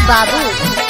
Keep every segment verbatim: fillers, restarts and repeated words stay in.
बाबू।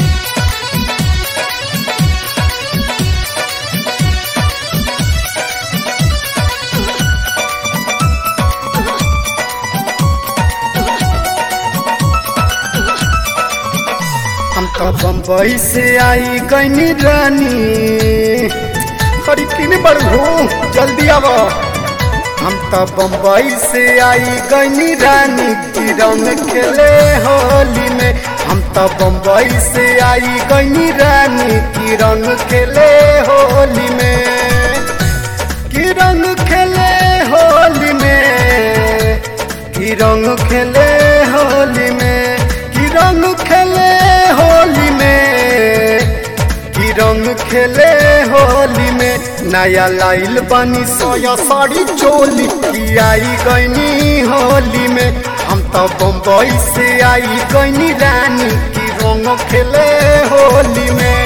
हम तो बम्बई से आई गईनी रानी, खरी किने बड़ हो जल्दी आव। हम तो बम्बई से आई गईनी रानी की रंग खेले होली में। हम तो बम्बई से आई गईनी रानी की रंग खेले होली में, की रंग खेले होली में, की रंग खेले होली में, की रंग खेले होली में, की रंग खेले होली में। नया लाइल बनी सोया साड़ी चोली की आई गईनी होली में। हम तो बम्बई से आई गईनी रानी की रंग खेले होली में।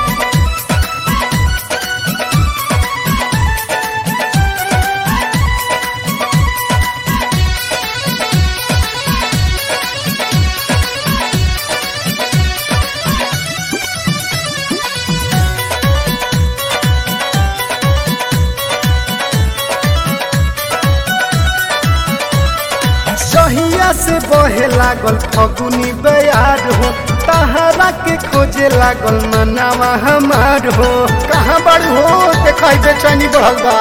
सहिया से बहे लागल फगुनी बयार हो, तहरा के खोजे लागल मनावा हमार हो। कहाँ बड़ हो देखाई बेचैनी बढ़ल बा।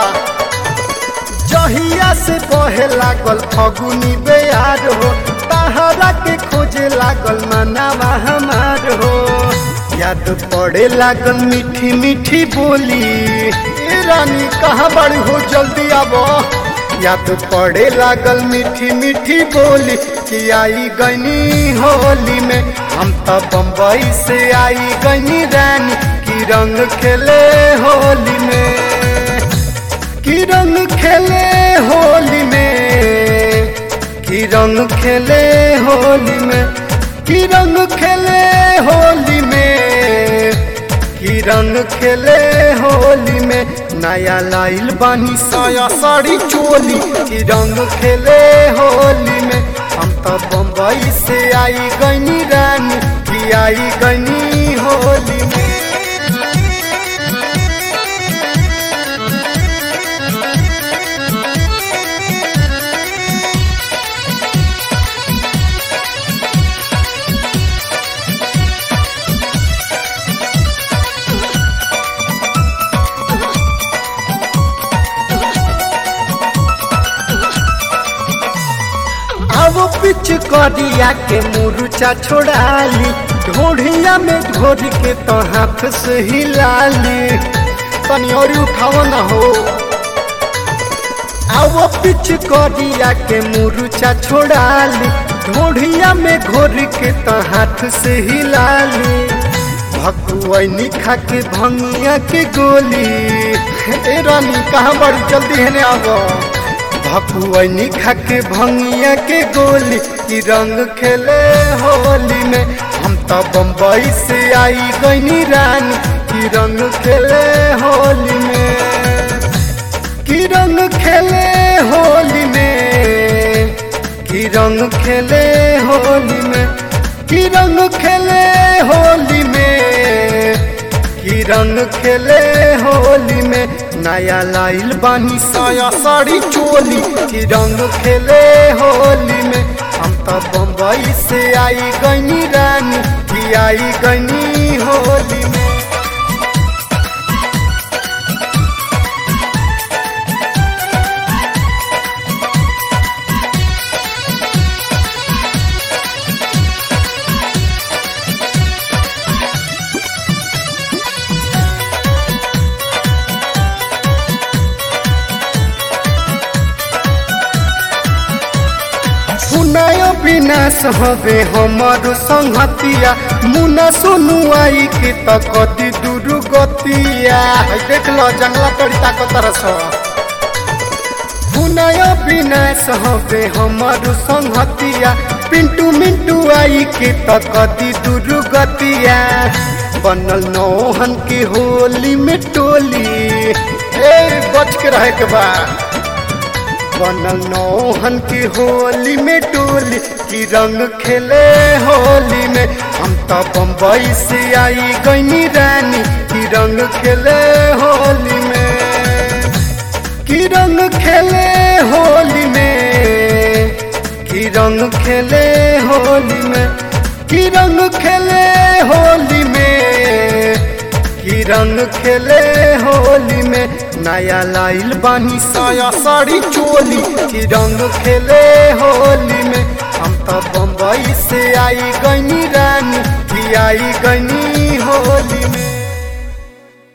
जहिया से बहे लागल फगुनी बयार हो, तहरा के खोजे लागल मनावा हमार हो। याद पड़े लागल मीठी मीठी बोली, ए रानी कहाँ बड़ हो जल्दी आबो। याद पड़े लागल मीठी मीठी बोली कि आई गईनी होली में। हम तो बम्बई से आई गईनी रानी की रंग खेले होली में, की रंग खेले होली में, की रंग खेले होली में, की रंग खेले होली में, की रंग खेले होली में। नया लाइल बानी साया साड़ी चोली की रंग खेले होली में। हम तो बम्बई से आई गईनी रानी की आई गईनी होली में। वो पिच करिया के मुरुचा छोड़ाली, ढोढ़िया में घोर के तो हाथ से हिलाली। तनी और उठाओ न हो। वो पिच करिया के मुरुचा छोड़ाली, ढोढ़िया में घोर के तो हाथ से हिलाली। भगवैनी खा के भंगिया के गोली, ए रानी कहाँ बड़ी जल्दी है ने आवो। भगवैनी खा के भंगिया के गोली की रंग खेले होली में। हम तो बम्बई से आई गईनी रानी की रंग खेले होली में, की रंग खेले होली में, की रंग खेले होली में, की रंग खेले होली में, की रंग खेले होली में। नया लाइल बानी साया साड़ी चोली की रंग खेले होली में। हम तो बम्बई से आई गईनी रानी की आई गईनी होली में। सुनायो विनाश हवे हमारो संगतिया, मुना सोनू आई के तकती दुर्गतिया। देख लो जंगला तड़िता को तरस। सुनायो विनाश हवे हमारो संगतिया, पिंटू मिंटू आई के तकती दुर्गतिया। बनल नौहन के होली में टोली, ए बच के रहे के बा। बनल नौहन की होली में टोली की रंग खेले होली में। हम तो बम्बई से आई गईनी रानी की रंग खेले होली में, की रंग खेले होली में, की रंग खेले होली में, की रंग खेले होली में, की रंग खेले होली में। नया लाइल बानी साया साड़ी चोली की रंग खेले होली में। हम तो बम्बई से आई गईनी रानी की आई गईनी होली में।